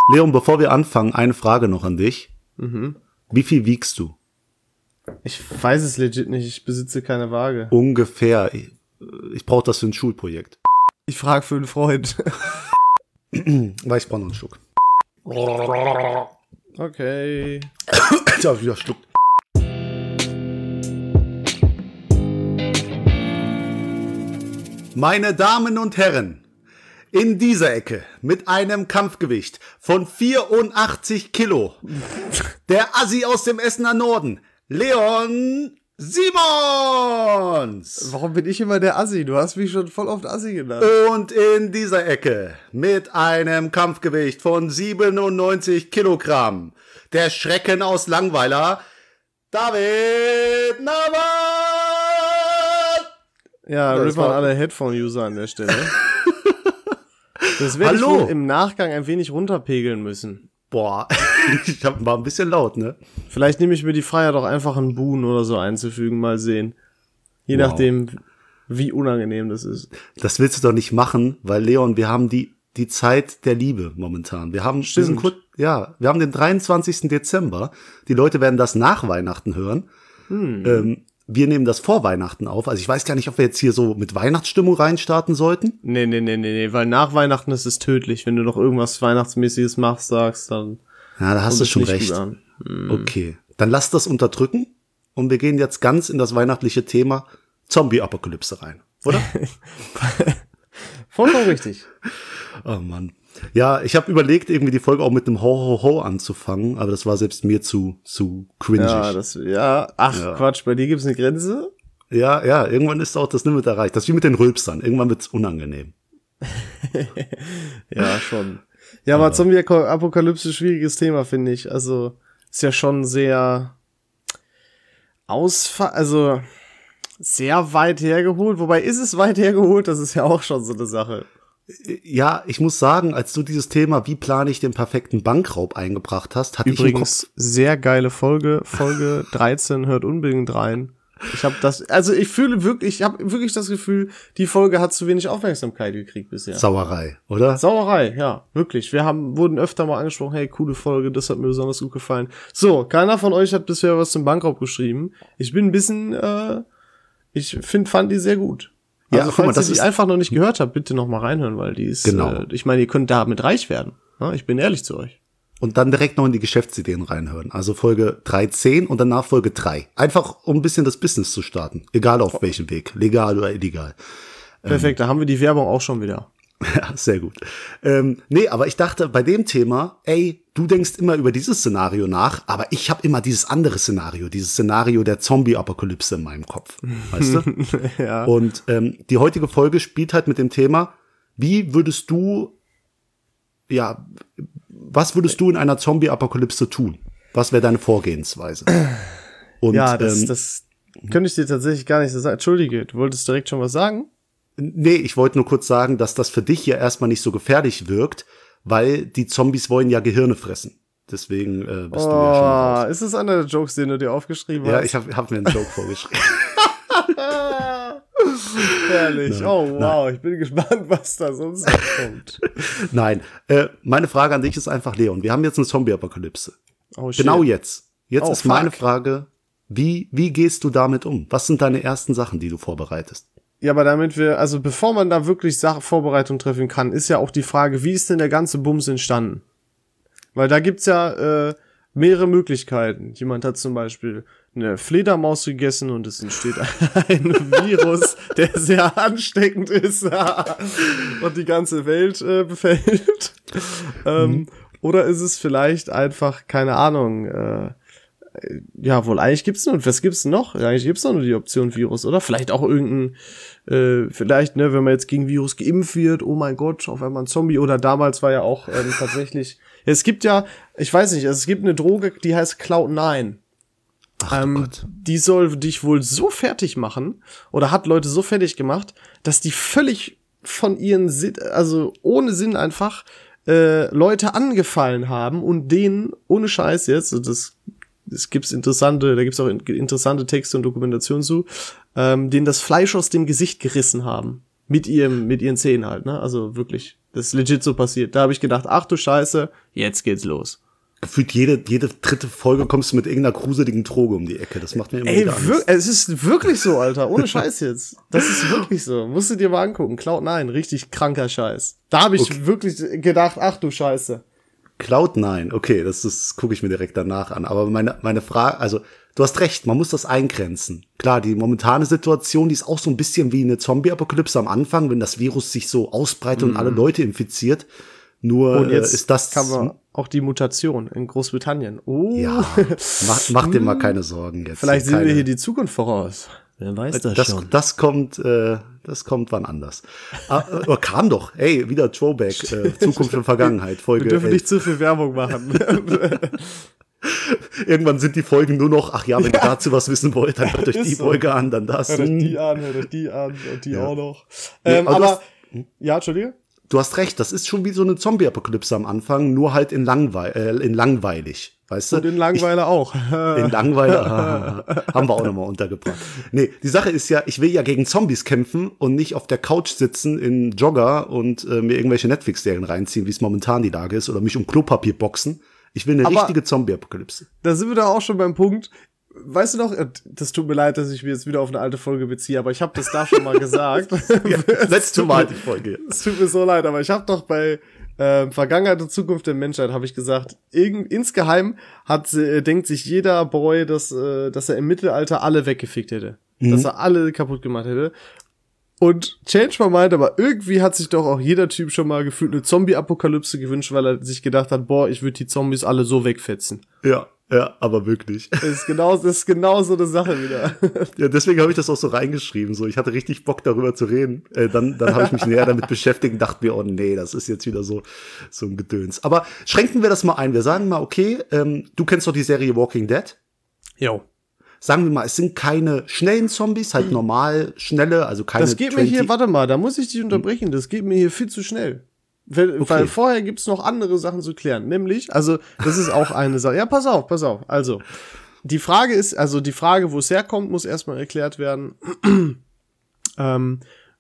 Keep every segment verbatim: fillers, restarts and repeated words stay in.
Leon, bevor wir anfangen, eine Frage noch an dich. Mhm. Wie viel wiegst du? Ich weiß es legit nicht, ich besitze keine Waage. Ungefähr. Ich, ich brauche das für ein Schulprojekt. Ich frage für einen Freund. Weil ich brauche noch einen Schluck. Okay. Ich hab wieder schluckt. Meine Damen und Herren, in dieser Ecke mit einem Kampfgewicht von vierundachtzig Kilo, der Assi aus dem Essener Norden, Leon Simons! Warum bin ich immer der Assi? Du hast mich schon voll oft Assi genannt. Und in dieser Ecke mit einem Kampfgewicht von siebenundneunzig Kilogramm, der Schrecken aus Langweiler, David Navas! Ja, Das Rip war- an alle Headphone-User an der Stelle. Das werde ich Hallo. wohl im Nachgang ein wenig runterpegeln müssen. Boah, ich hab, war ein bisschen laut, ne? Vielleicht nehme ich mir die Freiheit auch einfach einen Boon oder so einzufügen, mal sehen. Je Wow. nachdem, wie unangenehm das ist. Das willst du doch nicht machen, weil Leon, wir haben die die Zeit der Liebe momentan. Wir haben Stimmt. diesen Kur- ja, wir haben den dreiundzwanzigsten Dezember. Die Leute werden das nach Weihnachten hören. Hm. Ähm, wir nehmen das vor Weihnachten auf. Also ich weiß gar nicht, ob wir jetzt hier so mit Weihnachtsstimmung reinstarten sollten. Nee, nee, nee, nee, nee, weil nach Weihnachten ist es tödlich. Wenn du noch irgendwas Weihnachtsmäßiges machst, sagst, dann Ja, da hast kommt du es schon nicht recht. gut an. Hm. Okay, dann lass das unterdrücken und wir gehen jetzt ganz in das weihnachtliche Thema Zombie-Apokalypse rein, oder? Vollkommen richtig. Oh Mann. Ja, ich habe überlegt, irgendwie die Folge auch mit einem Ho-Ho-Ho anzufangen, aber das war selbst mir zu zu cringy. Ja, Ja, das, ja, ach Ja. Quatsch, bei dir gibt's eine Grenze? ja, ja, irgendwann ist auch das Limit erreicht. Das ist wie mit den Rülpsern. Irgendwann wird's unangenehm. Ja, schon. Ja, aber Zombie-Apokalypse, schwieriges Thema, finde ich. Also, ist ja schon sehr ausfa- also sehr weit hergeholt. Wobei, ist es weit hergeholt? Das ist ja auch schon so eine Sache. Ja, ich muss sagen, als du dieses Thema, wie plane ich den perfekten Bankraub eingebracht hast, hatte ich im Kopf, Übrigens, sehr geile Folge. Folge dreizehn, hört unbedingt rein. Ich habe das, also ich fühle wirklich, ich habe wirklich das Gefühl, die Folge hat zu wenig Aufmerksamkeit gekriegt bisher. Sauerei, oder? Sauerei, ja, wirklich. Wir haben, wurden öfter mal angesprochen, hey, coole Folge, das hat mir besonders gut gefallen. So, keiner von euch hat bisher was zum Bankraub geschrieben. Ich bin ein bisschen, äh, ich find, fand die sehr gut. Ja, Also, guck mal, falls das ihr die ist- einfach noch nicht gehört habt, bitte noch mal reinhören, weil die ist, Genau. äh, ich meine, ihr könnt damit reich werden. Ne? Ich bin ehrlich zu euch. Und dann direkt noch in die Geschäftsideen reinhören. Also Folge dreizehn und danach Folge drei. Einfach, um ein bisschen das Business zu starten. Egal auf welchem Weg. Legal oder illegal. Perfekt, da haben wir die Werbung auch schon wieder. Ja, sehr gut. Ähm, nee, aber ich dachte bei dem Thema, ey, du denkst immer über dieses Szenario nach, aber ich habe immer dieses andere Szenario, dieses Szenario der Zombie-Apokalypse in meinem Kopf. Weißt du? Ja. Und ähm, die heutige Folge spielt halt mit dem Thema, wie würdest du, ja, was würdest du in einer Zombie-Apokalypse tun? Was wäre deine Vorgehensweise? Und, ja, das, ähm, das könnte ich dir tatsächlich gar nicht so sagen. Entschuldige, du wolltest direkt schon was sagen? Nee, ich wollte nur kurz sagen, dass das für dich ja erstmal nicht so gefährlich wirkt, weil die Zombies wollen ja Gehirne fressen. Deswegen äh, bist du ja schon raus. Oh, ist das einer der Jokes, den du dir aufgeschrieben Ja, hast? ich habe hab mir einen Joke vorgeschrieben. Herrlich. Nein, Oh, wow. Ich bin gespannt, was da sonst noch kommt. Nein, äh, meine Frage an dich ist einfach, Leon, wir haben jetzt eine Zombie-Apokalypse. Oh, shit. Genau jetzt. Jetzt Oh, ist meine fuck. Frage, wie, wie gehst du damit um? Was sind deine ersten Sachen, die du vorbereitest? Ja, aber damit wir, also bevor man da wirklich Sache, Vorbereitung treffen kann, ist ja auch die Frage, wie ist denn der ganze Bums entstanden? Weil da gibt's ja äh, mehrere Möglichkeiten. Jemand hat zum Beispiel eine Fledermaus gegessen und es entsteht ein Virus, der sehr ansteckend ist und die ganze Welt äh, befällt. ähm, oder ist es vielleicht einfach, keine Ahnung, äh, ja, wohl, eigentlich gibt's nur, was gibt's noch? Ja, eigentlich gibt's doch nur die Option Virus, oder? Vielleicht auch irgendein, äh, vielleicht, ne, wenn man jetzt gegen Virus geimpft wird, oh mein Gott, auf einmal ein Zombie, oder damals war ja auch ähm, tatsächlich, es gibt ja, ich weiß nicht, es gibt eine Droge, die heißt Cloud nine. Ach du Ähm, Gott. die soll dich wohl so fertig machen, oder hat Leute so fertig gemacht, dass die völlig von ihren Sinn, also ohne Sinn einfach, äh, Leute angefallen haben und denen, ohne Scheiß jetzt, und das es gibt's interessante, da gibt's auch in, interessante Texte und Dokumentationen zu, ähm, denen das Fleisch aus dem Gesicht gerissen haben. Mit ihrem, mit ihren Zähnen halt, ne? Also wirklich Das ist legit so passiert. Da habe ich gedacht, ach du Scheiße, jetzt geht's los. Gefühlt jede, jede dritte Folge kommst du mit irgendeiner gruseligen Droge um die Ecke. Das macht mir immer Ey, wieder Angst. wir- es ist wirklich so, Alter. Ohne Scheiß jetzt. Das ist wirklich so. Musst du dir mal angucken. Cloud nine, richtig kranker Scheiß. Da habe ich Okay. wirklich gedacht, ach du Scheiße. Cloud nine, okay, das, das gucke ich mir direkt danach an. Aber meine, meine Frage, also du hast recht, man muss das eingrenzen. Klar, die momentane Situation, die ist auch so ein bisschen wie eine Zombie-Apokalypse am Anfang, wenn das Virus sich so ausbreitet und alle Leute infiziert. Nur Und jetzt äh, ist das kam man auch die Mutation in Großbritannien. Oh, ja, mach, mach dir mal keine Sorgen jetzt. vielleicht sehen keine, wir hier die Zukunft voraus. Wer weiß das, das, schon. das kommt, äh, das kommt wann anders. Ah, äh, kam doch, ey, wieder Throwback, äh, Zukunft und Vergangenheit, Folge Wir dürfen elf. nicht zu viel Werbung machen. Irgendwann sind die Folgen nur noch, ach ja, wenn ihr dazu was wissen wollt, dann hört euch Ist die so. Folge an, dann das. Hört euch die an, hört euch die an und die Ja. auch noch. Nee, Ähm, aber du aber, hast- ja, Entschuldige? Du hast recht, das ist schon wie so eine Zombie-Apokalypse am Anfang, nur halt in, langwei äh, in langweilig, weißt du? Und in Langweiler auch. In Langweiler haben wir auch nochmal untergebracht. Nee, die Sache ist ja, ich will ja gegen Zombies kämpfen und nicht auf der Couch sitzen in Jogger und äh, mir irgendwelche Netflix-Serien reinziehen, wie es momentan die Lage ist, oder mich um Klopapier boxen. Ich will eine Aber- richtige Zombie-Apokalypse. Da sind wir doch auch schon beim Punkt. Weißt du noch, äh, das tut mir leid, dass ich mich jetzt wieder auf eine alte Folge beziehe, aber ich habe das da schon mal gesagt. Ja, letzte Mal die Folge. Es tut mir so leid, aber ich habe doch bei äh, Vergangenheit und Zukunft der Menschheit habe ich gesagt, irgend, insgeheim hat äh, denkt sich jeder Boy, dass äh, dass er im Mittelalter alle weggefickt hätte, dass er alle kaputt gemacht hätte. Und Change my mind, aber irgendwie hat sich doch auch jeder Typ schon mal gefühlt eine Zombie-Apokalypse gewünscht, weil er sich gedacht hat, boah, ich würde die Zombies alle so wegfetzen. Ja, ja, aber wirklich. Das ist genau, das ist genau so eine Sache wieder. Ja, deswegen habe ich das auch so reingeschrieben. So, ich hatte richtig Bock darüber zu reden. Äh, dann dann habe ich mich näher damit beschäftigt und dachte mir, oh nee, das ist jetzt wieder so so ein Gedöns. Aber schränken wir das mal ein. Wir sagen mal, okay, ähm, du kennst doch die Serie Walking Dead. Jo. Sagen wir mal, es sind keine schnellen Zombies, halt normal schnelle, also keine Das geht mir hier, warte mal, da muss ich dich unterbrechen, das geht mir hier viel zu schnell. Weil, Okay. weil vorher gibt's noch andere Sachen zu klären. Nämlich, also, das ist auch eine Sache. Ja, pass auf, pass auf. Also, die Frage ist, also die Frage, wo es herkommt, muss erstmal erklärt werden. ähm,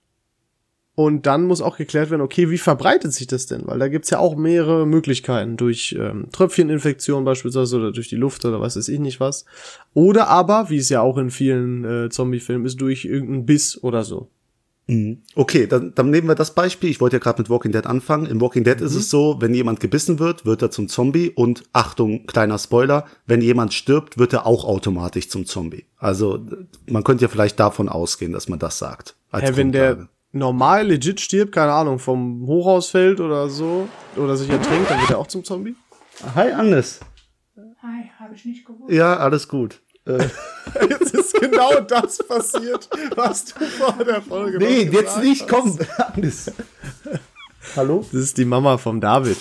und dann muss auch geklärt werden, okay, wie verbreitet sich das denn? Weil da gibt's ja auch mehrere Möglichkeiten. Durch ähm, Tröpfcheninfektion beispielsweise oder durch die Luft oder was weiß ich nicht was. Oder aber, wie es ja auch in vielen äh, Zombie-Filmen ist, durch irgendeinen Biss oder so. Mhm. Okay, dann, dann nehmen wir das Beispiel. Ich wollte ja gerade mit Walking Dead anfangen. Im Walking Dead ist es so, wenn jemand gebissen wird, wird er zum Zombie. Und Achtung, kleiner Spoiler, wenn jemand stirbt, wird er auch automatisch zum Zombie. Also man könnte ja vielleicht davon ausgehen, dass man das sagt. Als Hä, wenn Grundlage. der normal legit stirbt, keine Ahnung, vom Hochhaus fällt oder so, oder sich ertränkt, dann wird er auch zum Zombie? Hi Agnes. Hi, habe ich nicht gewusst. Ja, alles gut. Äh, Jetzt ist genau das passiert, was du vor der Folge nee, noch jetzt gesagt nicht, hast. komm. Agnes. Hallo? Das ist die Mama vom David.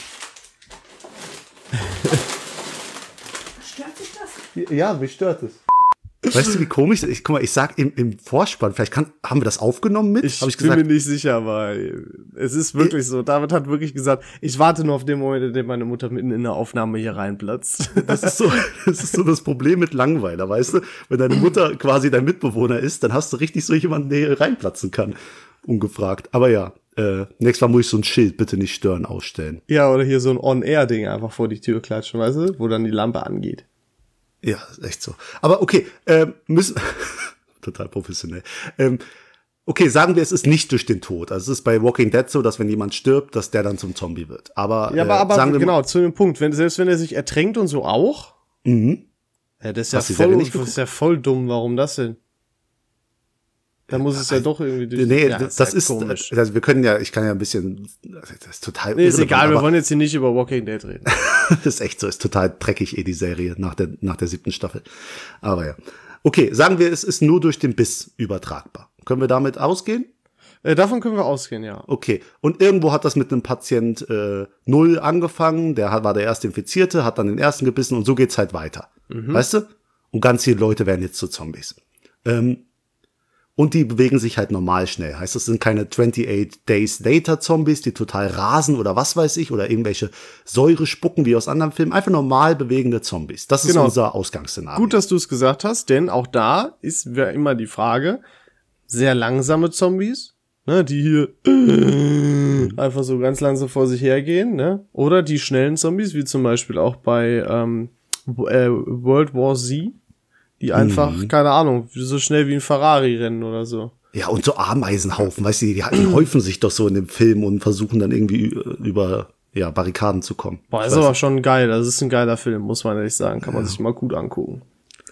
Stört sich das? Ja, mich stört es. Weißt du, wie komisch? Ich, guck mal, ich sag im, im Vorspann, vielleicht kann, haben wir das aufgenommen mit? Ich, Hab ich bin gesagt, mir nicht sicher, aber es ist wirklich so. David hat wirklich gesagt, ich warte nur auf den Moment, in dem meine Mutter mitten in der Aufnahme hier reinplatzt. das ist so, das ist so das Problem mit Langweiler, weißt du? Wenn deine Mutter quasi dein Mitbewohner ist, dann hast du richtig so jemanden, der hier reinplatzen kann. Ungefragt. Aber ja, äh, nächstes Mal muss ich so ein Schild, bitte nicht stören, ausstellen. Ja, oder hier so ein On-Air-Ding einfach vor die Tür klatschen, weißt du? Wo dann die Lampe angeht. Ja, ist echt so. Aber okay, ähm, müssen, total professionell. Ähm, okay, sagen wir, es ist nicht durch den Tod. Also es ist bei Walking Dead so, dass wenn jemand stirbt, dass der dann zum Zombie wird. Aber, Ja, aber, äh, aber sagen wir mal- genau, zu dem Punkt, wenn, selbst wenn er sich ertränkt und so auch, Mhm. ja, das ist Hast du ja die Serie voll, nicht das geguckt? ist ja voll dumm, warum das denn? Da muss es ja doch irgendwie durch. Nee, ja, das, ja ist, komisch. also wir können ja, ich kann ja ein bisschen, das ist total Nee, ist irrelevant, egal, wir aber wollen jetzt hier nicht über Walking Dead reden. das ist echt so, ist total dreckig eh die Serie nach der, nach der siebten Staffel. Aber ja. Okay, sagen wir, es ist nur durch den Biss übertragbar. Können wir damit ausgehen? äh, davon können wir ausgehen, ja. Okay. Und irgendwo hat das mit einem Patient äh, null angefangen, der hat, war der erste Infizierte, hat dann den ersten gebissen und so geht's halt weiter. Weißt du? Und ganz viele Leute werden jetzt zu Zombies. Ähm, und die bewegen sich halt normal schnell. Heißt, das sind keine achtundzwanzig Days Later Zombies, die total rasen oder was weiß ich, oder irgendwelche Säure spucken wie aus anderen Filmen. Einfach normal bewegende Zombies. Das ist Genau. unser Ausgangsszenario. Gut, dass du es gesagt hast, denn auch da ist ja immer die Frage, sehr langsame Zombies ne, die hier einfach so ganz langsam vor sich hergehen, ne? Oder die schnellen Zombies, wie zum Beispiel auch bei ähm, äh, World War Z, die einfach, mhm. keine Ahnung, so schnell wie ein Ferrari rennen oder so. Ja, und so Ameisenhaufen, weißt du, die, die häufen sich doch so in dem Film und versuchen dann irgendwie über ja, Barrikaden zu kommen. Boah, ist aber schon geil. Das ist ein geiler Film, muss man ehrlich sagen. Kann man ja. sich mal gut angucken.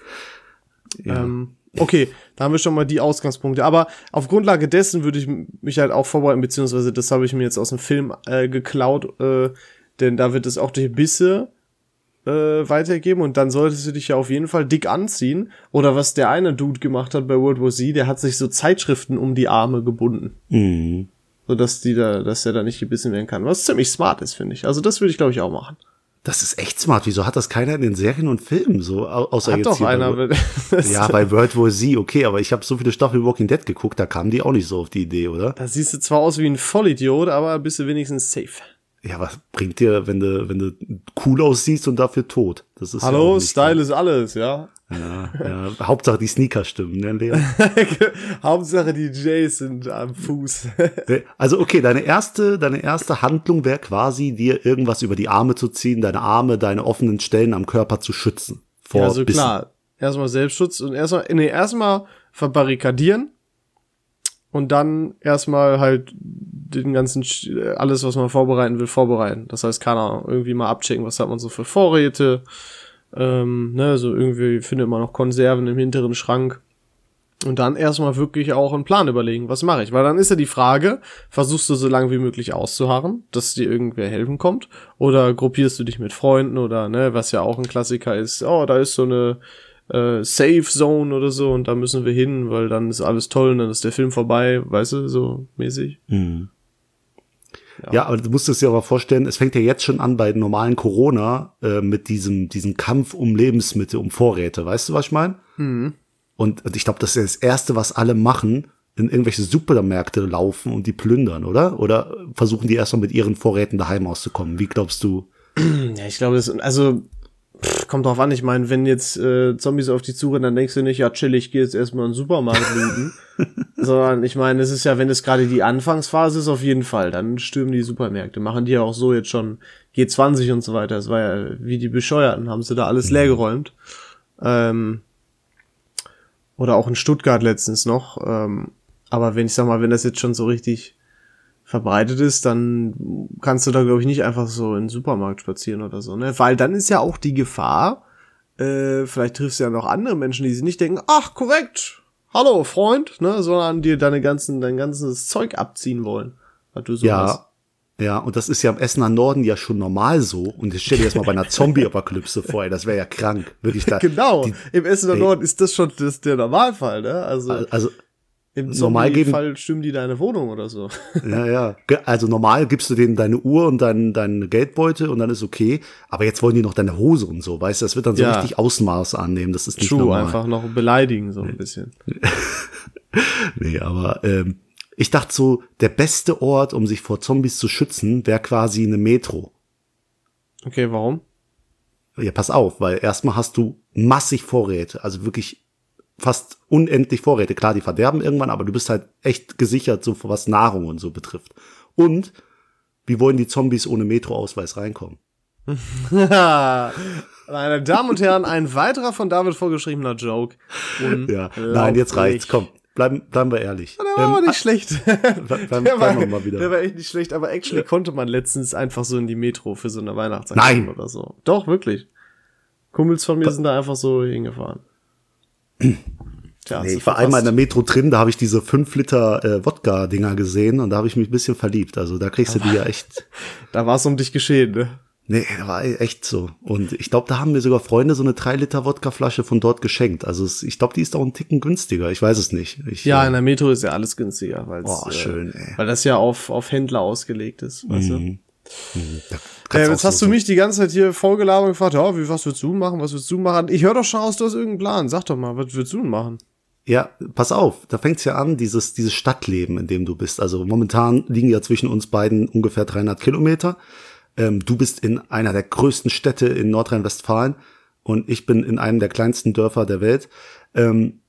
Ja. Ähm, okay, da haben wir schon mal die Ausgangspunkte. Aber auf Grundlage dessen würde ich mich halt auch vorbereiten, beziehungsweise das habe ich mir jetzt aus dem Film äh, geklaut, äh, denn da wird es auch durch Bisse äh, weitergeben und dann solltest du dich ja auf jeden Fall dick anziehen. Oder was der eine Dude gemacht hat bei World War Z, der hat sich so Zeitschriften um die Arme gebunden. Mhm. So dass die da, dass der da nicht gebissen werden kann. Was ziemlich smart ist, finde ich. Also das würde ich, glaube ich, auch machen. Das ist echt smart. Wieso hat das keiner in den Serien und Filmen so? Außer hat jetzt doch hier einer. bei, ja, bei World War Z, okay, aber ich habe so viele Staffeln Walking Dead geguckt, da kamen die auch nicht so auf die Idee, oder? Da siehst du zwar aus wie ein Vollidiot, aber bist du wenigstens safe. Ja, was bringt dir, wenn du, wenn du cool aussiehst und dafür tot? Das ist Hallo, ja Style klar. Ist alles, ja. Ja, ja, Hauptsache die Sneaker stimmen, ne, Leon? Hauptsache die J's sind am Fuß. Also okay, deine erste, deine erste Handlung wäre quasi, dir irgendwas über die Arme zu ziehen, deine Arme, deine offenen Stellen am Körper zu schützen. Vor ja, also Bissen. klar. Erstmal Selbstschutz und erstmal, nee, erstmal verbarrikadieren und dann erstmal halt den ganzen, alles, was man vorbereiten will, vorbereiten. Das heißt, keine Ahnung, irgendwie mal abchecken, was hat man so für Vorräte. Ähm, ne, so irgendwie findet man noch Konserven im hinteren Schrank und dann erstmal wirklich auch einen Plan überlegen, was mache ich, weil dann ist ja die Frage, versuchst du so lange wie möglich auszuharren, dass dir irgendwer helfen kommt oder gruppierst du dich mit Freunden oder ne, was ja auch ein Klassiker ist, oh, da ist so eine äh, Safe Zone oder so und da müssen wir hin, weil dann ist alles toll und dann ist der Film vorbei, weißt du, so mäßig. Mhm. Ja. ja, aber du musst es dir aber vorstellen, es fängt ja jetzt schon an bei normalen Corona äh, mit diesem diesem Kampf um Lebensmittel, um Vorräte. Weißt du, was ich meine? Mhm. Und, und ich glaube, das ist das Erste, was alle machen, in irgendwelche Supermärkte laufen und die plündern, oder? Oder versuchen die erstmal mit ihren Vorräten daheim auszukommen? Wie glaubst du? Ja, ich glaube, das also pff, kommt drauf an. Ich meine, wenn jetzt äh, Zombies auf dich zurennen, dann denkst du nicht, ja chill, ich gehe jetzt erstmal in den Supermarkt looten. Sondern ich meine, es ist ja, wenn es gerade die Anfangsphase ist, auf jeden Fall, dann stürmen die Supermärkte. Machen die ja auch so jetzt schon G zwanzig und so weiter. Es war ja wie die Bescheuerten, haben sie da alles leergeräumt. Ähm, oder auch in Stuttgart letztens noch. Ähm, aber wenn ich sag mal, wenn das jetzt schon so richtig verbreitet ist, dann kannst du da, glaube ich, nicht einfach so in den Supermarkt spazieren oder so, ne? Weil dann ist ja auch die Gefahr, äh, vielleicht triffst du ja noch andere Menschen, die sich nicht denken, ach, korrekt, hallo, Freund, ne, sondern dir deine ganzen, dein ganzes Zeug abziehen wollen, was du so ja, hast. Ja, und das ist ja im Essener Norden ja schon normal so. Und jetzt stell dir das mal bei einer Zombie-Apokalypse vor, ey, das wäre ja krank, wirklich da. Genau, die, im Essener ey, Norden ist das schon das, der Normalfall, ne, also, also im normal Zombie-Fall stimmen die deine Wohnung oder so. Ja, ja. Also normal gibst du denen deine Uhr und deinen deinen Geldbeutel und dann ist okay. Aber jetzt wollen die noch deine Hose und so, weißt du? Das wird dann so Ja. richtig Ausmaß annehmen. Das ist nicht True, normal. einfach noch beleidigen so ein bisschen. Nee, aber ähm, ich dachte so, der beste Ort, um sich vor Zombies zu schützen, wäre quasi eine Metro. Okay, warum? Ja, pass auf, weil erstmal hast du massig Vorräte, also wirklich fast unendlich Vorräte. Klar, die verderben irgendwann, aber du bist halt echt gesichert, so was Nahrung und so betrifft. Und wie wollen die Zombies ohne Metro-Ausweis reinkommen? Meine Damen und Herren, ein weiterer von David vorgeschriebener Joke. Ja, nein, jetzt reicht's. Komm, bleiben, bleiben wir ehrlich. Der war aber Ähm, nicht schlecht. Bleiben, Der bleiben war, wir mal wieder. der war echt nicht schlecht, aber actually konnte man letztens einfach so in die Metro für so eine Weihnachtsaktion Nein. oder so. Doch, wirklich. Kumpels von mir sind da einfach so hingefahren. Tja, Nee, so ich war verpasst. einmal in der Metro drin, da habe ich diese fünf Liter äh, Wodka-Dinger gesehen und da habe ich mich ein bisschen verliebt. Also da kriegst du die ja echt. Da war es um dich geschehen, ne? Nee, war echt so. Und ich glaube, da haben mir sogar Freunde so eine drei Liter Wodkaflasche von dort geschenkt. Also es, ich glaube, die ist auch einen Ticken günstiger. Ich weiß es nicht. Ich, Ja, äh, in der Metro ist ja alles günstiger, weil Boah, schön, ey. weil das ja auf auf Händler ausgelegt ist, weißt du? Mhm. Mhm. Da Äh, kannst jetzt auch hast so- du mich die ganze Zeit hier vollgelabert und gefragt, ja, wie, was willst du machen, was willst du machen? Ich höre doch schon aus, du hast irgendeinen Plan. Sag doch mal, was willst du denn machen? Ja, pass auf, da fängt's ja an, dieses, dieses Stadtleben, in dem du bist. Also momentan liegen ja zwischen uns beiden ungefähr dreihundert Kilometer. Ähm, du bist in einer der größten Städte in Nordrhein-Westfalen und ich bin in einem der kleinsten Dörfer der Welt. Ähm,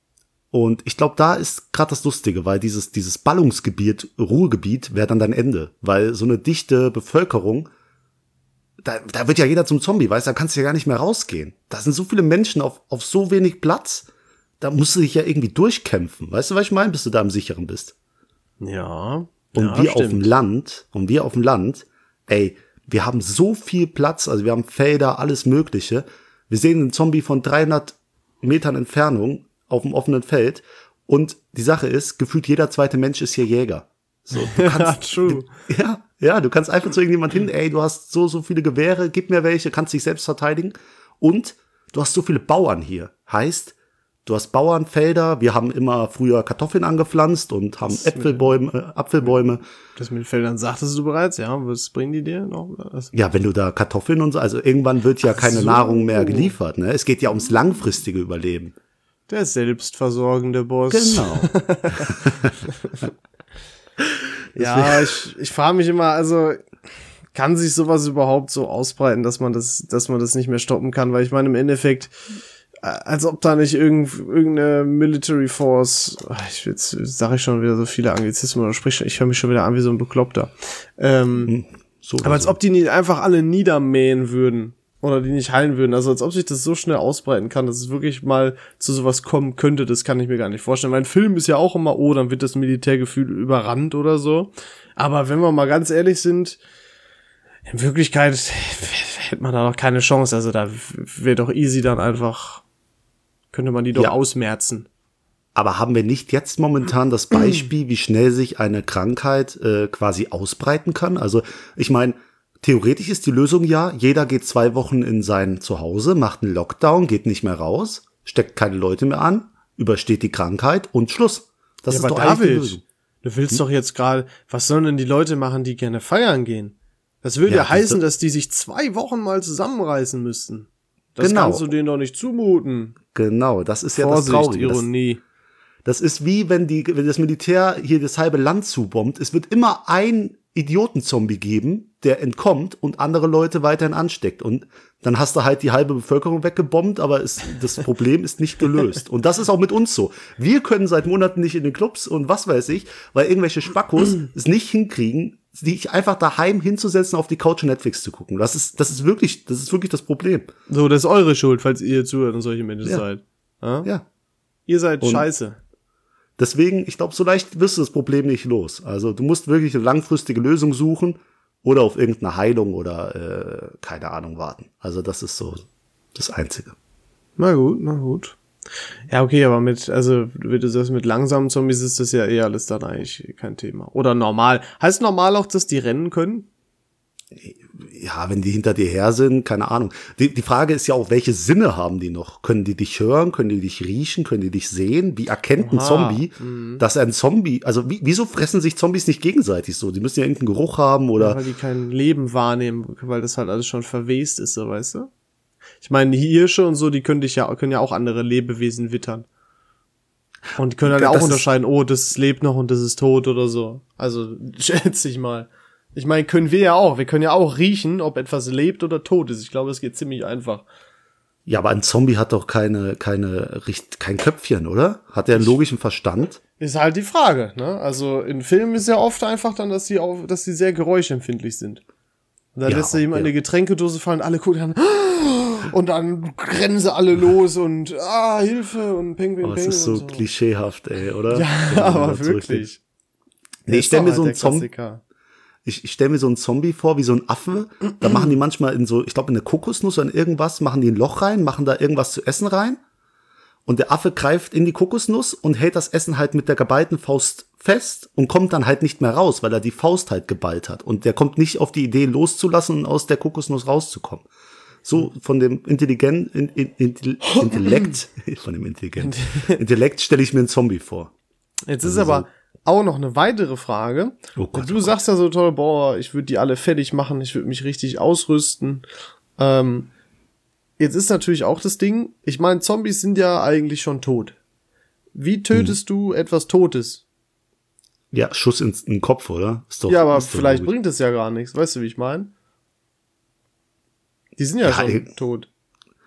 Und ich glaube, da ist gerade das Lustige, weil dieses, dieses Ballungsgebiet, Ruhegebiet, wäre dann dein Ende. Weil so eine dichte Bevölkerung, da, da wird ja jeder zum Zombie, weißt du, da kannst du ja gar nicht mehr rausgehen. Da sind so viele Menschen auf, auf so wenig Platz, da musst du dich ja irgendwie durchkämpfen. Weißt du, was ich meine, bis du da am sicheren bist? Ja. Und ja, wir stimmt. auf dem Land, und wir auf dem Land, ey, wir haben so viel Platz, also wir haben Felder, alles Mögliche. Wir sehen einen Zombie von dreihundert Metern Entfernung auf dem offenen Feld. Und die Sache ist, gefühlt jeder zweite Mensch ist hier Jäger. So, du kannst, True. Ja, ja, du kannst einfach zu irgendjemand hin, ey, du hast so, so viele Gewehre, gib mir welche, kannst dich selbst verteidigen. Und du hast so viele Bauern hier. Heißt, du hast Bauernfelder, wir haben immer früher Kartoffeln angepflanzt und haben Äpfelbäume, äh, Apfelbäume. Das mit Feldern sagtest du bereits, ja. Was bringen die dir noch? Was? Ja, wenn du da Kartoffeln und so, also irgendwann wird ja keine so. Nahrung mehr geliefert, ne? Es geht ja ums langfristige Überleben. Der selbstversorgende Boss. Genau. Ja, ich, ich frage mich immer, also kann sich sowas überhaupt so ausbreiten, dass man das, dass man das nicht mehr stoppen kann? Weil ich meine, im Endeffekt, äh, als ob da nicht irgend, irgendeine Military Force, ach, ich jetzt sage ich schon wieder so viele Anglizismen oder sprich, ich höre mich schon wieder an wie so ein Bekloppter. Ähm, So aber als so. ob die nicht einfach alle niedermähen würden. Oder die nicht heilen würden. Also als ob sich das so schnell ausbreiten kann, dass es wirklich mal zu sowas kommen könnte, das kann ich mir gar nicht vorstellen. Mein Film ist ja auch immer, oh, dann wird das Militärgefühl überrannt oder so. Aber wenn wir mal ganz ehrlich sind, in Wirklichkeit hätte man da noch keine Chance. Also da wäre doch easy dann einfach, könnte man die doch Ja. ausmerzen. Aber haben wir nicht jetzt momentan das Beispiel, wie schnell sich eine Krankheit äh, quasi ausbreiten kann? Also ich meine, theoretisch ist die Lösung ja, jeder geht zwei Wochen in sein Zuhause, macht einen Lockdown, geht nicht mehr raus, steckt keine Leute mehr an, übersteht die Krankheit und Schluss. Das Ja, ist aber doch eigentlich die David, Lösung. du willst doch jetzt gerade, was sollen denn die Leute machen, die gerne feiern gehen? Das würde Ja, ja heißen, diese- dass die sich zwei Wochen mal zusammenreißen müssten. Das Genau. kannst du denen doch nicht zumuten. Genau, das ist ja das Vorsicht, Traurige. Das, Ironie. das ist wie, wenn die, wenn das Militär hier das halbe Land zubombt. Es wird immer ein Idiotenzombie geben, der entkommt und andere Leute weiterhin ansteckt. Und dann hast du halt die halbe Bevölkerung weggebombt, aber es, das Problem ist nicht gelöst. Und das ist auch mit uns so. Wir können seit Monaten nicht in den Clubs und was weiß ich, weil irgendwelche Spackos es nicht hinkriegen, sich einfach daheim hinzusetzen, auf die Couch und Netflix zu gucken. Das ist, das ist wirklich, das ist wirklich das Problem. So, das ist eure Schuld, falls ihr zuhört und solche Menschen Ja. seid. Ja? Ja. Ihr seid Und- scheiße. Deswegen, ich glaube, so leicht wirst du das Problem nicht los. Also du musst wirklich eine langfristige Lösung suchen oder auf irgendeine Heilung oder äh, keine Ahnung warten. Also das ist so das Einzige. Na gut, na gut. Ja, okay, aber mit, also, wie du sagst, mit langsamen Zombies ist das ja eh alles dann eigentlich kein Thema. Oder normal. Heißt normal auch, dass die rennen können? Ja, wenn die hinter dir her sind, keine Ahnung. Die, die Frage ist ja auch, welche Sinne haben die noch? Können die dich hören? Können die dich riechen? Können die dich sehen? Wie erkennt ein Oha, Zombie, dass ein Zombie, also wie, wieso fressen sich Zombies nicht gegenseitig so? Die müssen ja irgendeinen Geruch haben oder Weil die kein Leben wahrnehmen, weil das halt alles schon verwest ist, so, weißt du? Ich meine, die Hirsche und so, die können dich ja, können ja auch andere Lebewesen wittern. Und die können halt Das auch ist- unterscheiden, oh, das lebt noch und das ist tot oder so. Also, schätze ich mal. Ich meine, können wir ja auch. Wir können ja auch riechen, ob etwas lebt oder tot ist. Ich glaube, es geht ziemlich einfach. ja, aber ein Zombie hat doch keine, keine, richt- kein Köpfchen, oder? Hat er einen logischen Verstand? Ist halt die Frage, ne? Also, in Filmen ist ja oft einfach dann, dass die auch, dass die sehr geräuschempfindlich sind. Und dann Ja, lässt da jemand ja. eine Getränkedose fallen, alle gucken dann, und dann rennen sie alle los und, ah, Hilfe und ping, ping, Oh, ping. es ist so, und so. klischeehaft, ey, oder? Ja, Wenn man aber da zurückdenkt. wirklich. Nee, ich stell mir so einen Zombie, Zombie. ich, ich stell mir so einen Zombie vor, wie so ein Affe. Da machen die manchmal in so, ich glaube in eine Kokosnuss oder in irgendwas, machen die ein Loch rein, machen da irgendwas zu essen rein. Und der Affe greift in die Kokosnuss und hält das Essen halt mit der geballten Faust fest und kommt dann halt nicht mehr raus, weil er die Faust halt geballt hat. Und der kommt nicht auf die Idee loszulassen und aus der Kokosnuss rauszukommen. So von dem Intelligent, in, in, in, Intellekt, von dem Intelligent, Intellekt stelle ich mir einen Zombie vor. Jetzt ist aber auch noch eine weitere Frage. Oh Gott, du oh sagst ja so toll, boah, ich würde die alle fertig machen, ich würde mich richtig ausrüsten. Ähm, jetzt ist natürlich auch das Ding, ich meine, Zombies sind ja eigentlich schon tot. Wie tötest Hm. du etwas Totes? Ja, Schuss ins in den Kopf, oder? Ist doch, Ja, aber ist doch vielleicht logisch. bringt es ja gar nichts. Weißt du, wie ich meine? Die sind ja, Ja, schon ey. tot.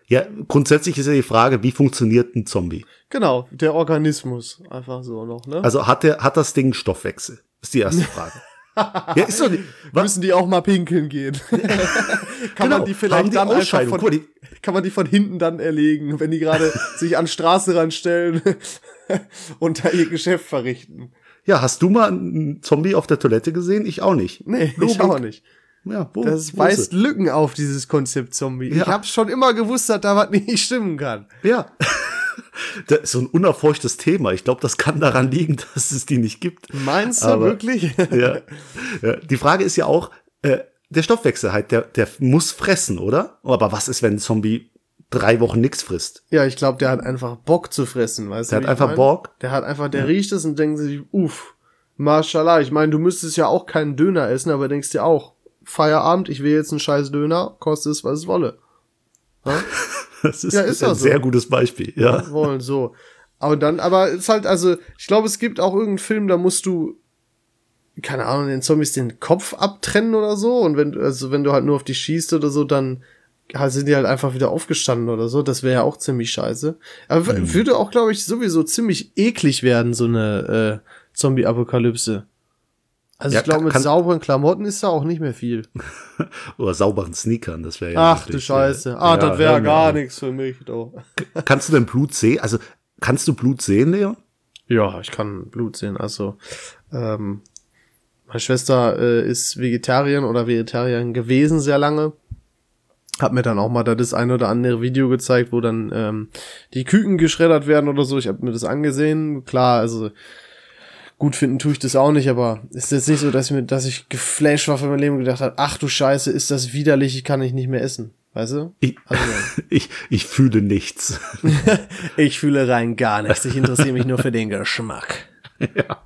Ja, grundsätzlich ist ja die Frage, wie funktioniert ein Zombie? Genau, der Organismus. Einfach so noch, ne? Also hat der, hat das Ding Stoffwechsel? Ist die erste Frage. Ja, ist doch nicht. Was? Müssen die auch mal pinkeln gehen? kann Genau, man die vielleicht haben die dann einfach Ausscheidung? von, Guck mal, die- kann man die von hinten dann erlegen, wenn die gerade sich an Straße ranstellen und da ihr Geschäft verrichten? Ja, hast du mal einen Zombie auf der Toilette gesehen? Ich auch nicht. Nee, Logik. ich auch nicht. Ja, wo, Das wo weist ist Lücken auf, dieses Konzept Zombie. Ja. Ich habe schon immer gewusst, dass da was nicht stimmen kann. es? Ja. Das ist so ein unerforschtes Thema. Ich glaube, das kann daran liegen, dass es die nicht gibt. Meinst du Aber- wirklich? Ja. Ja. Die Frage ist ja auch, äh, der Stoffwechsel halt, der, der muss fressen, oder? Aber was ist, wenn ein Zombie drei Wochen nichts frisst? Ja, ich glaube, der hat einfach Bock zu fressen, weißt Der du? hat wie ich einfach mein? Bock? Der hat einfach, der riecht es und denkt sich, uff, Mashallah. Ich meine, du müsstest ja auch keinen Döner essen, aber denkst dir auch, Feierabend, ich will jetzt einen scheiß Döner, kostet es, was es wolle. Das ist, Ja, ist ein doch so. sehr gutes Beispiel. Ja. Wollen, so. Aber dann, aber es ist halt, also, ich glaube, es gibt auch irgendeinen Film, da musst du, keine Ahnung, den Zombies den Kopf abtrennen oder so. Und wenn, du- also wenn du halt nur auf die schießt oder so, dann halt sind die halt einfach wieder aufgestanden oder so. Das wäre ja auch ziemlich scheiße. Aber w- würde auch, glaube ich, sowieso ziemlich eklig werden, so eine äh, Zombie-Apokalypse. Also Ja, ich glaube, mit kann- sauberen Klamotten ist da auch nicht mehr viel. Oder sauberen Sneakern, das wäre ja. Ach du wirklich, Scheiße. äh, Ah, ja, das hör wäre mir gar auf. nichts für mich, doch. Kannst du denn Blut sehen? Also, kannst du Blut sehen, Leon? Ja, ich kann Blut sehen. Also, ähm, meine Schwester äh, ist Vegetarierin oder Vegetarierin gewesen sehr lange. Hat mir dann auch mal da das ein oder andere Video gezeigt, wo dann ähm, die Küken geschreddert werden oder so. Ich habe mir das angesehen. Klar, also gut finden tue ich das auch nicht, aber ist jetzt nicht so, dass ich mir, dass ich geflasht war für mein Leben und gedacht habe, ach du Scheiße, ist das widerlich, ich kann ich nicht mehr essen. Weißt du? Ich, Also, ich, ich fühle nichts. ich fühle rein gar nichts. Ich interessiere mich nur für den Geschmack. Ja.